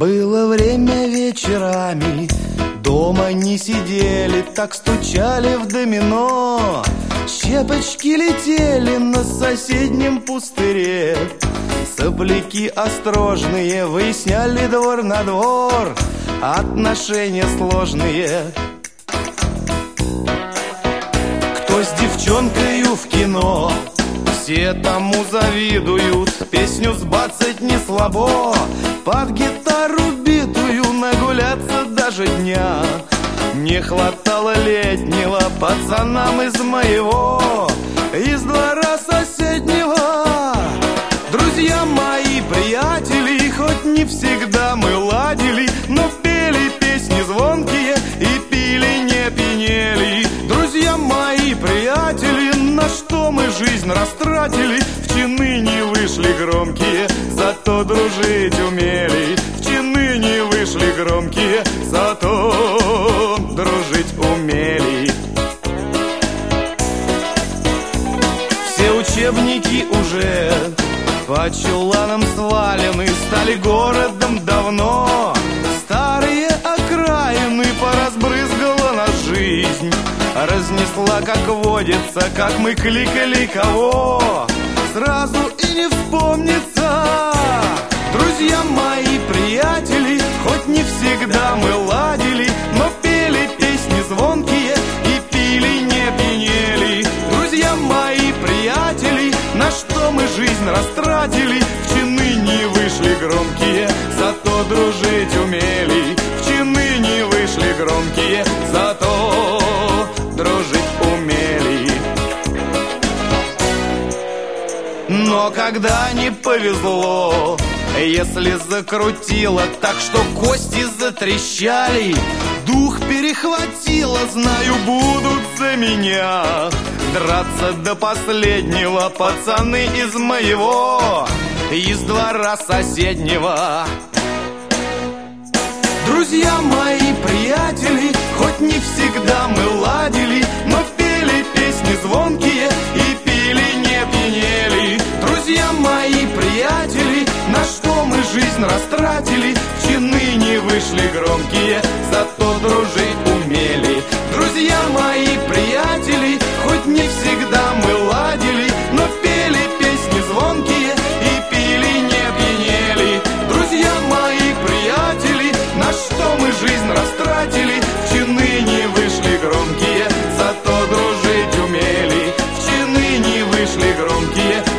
Было время вечерами, дома не сидели, так стучали в домино. Щепочки летели на соседнем пустыре, сопляки осторожные выясняли двор на двор, отношения сложные. Кто с девчонкою в кино, все тому завидуют, песню сбацать не слабо, под гитару битую нагуляться даже дня. Не хватало летнего пацанам из моего, из двора соседнего. Друзья мои, приятели, хоть не всегда мы ладили, но пели песни звонкие и пили, не пьянели. Друзья мои, приятели, на что мы жизнь растратили, в чины не вышли громкие, зато дружить умели. В чины не вышли громкие, зато дружить умели. Все учебники уже по чуланам свалены, стали городом давно. Старые окраины поразбрызгала нас жизнь, разнесла, как водится, как мы кликали кого, сразу и не вспомнится. Друзья мои, приятели, хоть не всегда мы ладили, но пели песни звонкие и пили, не пьянели. Друзья мои, приятели, на что мы жизнь растратили, в чины не вышли громкие, зато дружить умели. В чины не вышли громкие, зато дружить умели. Но когда не повезло, если закрутило так, что кости затрещали, дух перехватило, знаю, будут за меня драться до последнего пацаны из моего, из двора соседнего. Друзья мои, приятели, хоть не всегда мы ладили, но пели песни звонкие и пили, не пьянели. Друзья мои, приятели, на что мы жизнь растратили, в чины не вышли громкие, зато дружить умели. Друзья мои, приятели, хоть не всегда мы ладили, но пели песни звонкие и пили, не пьянели. Друзья мои, приятели, на что мы жизнь растратили, в чины не вышли громкие, зато дружить умели. В чины не вышли громкие,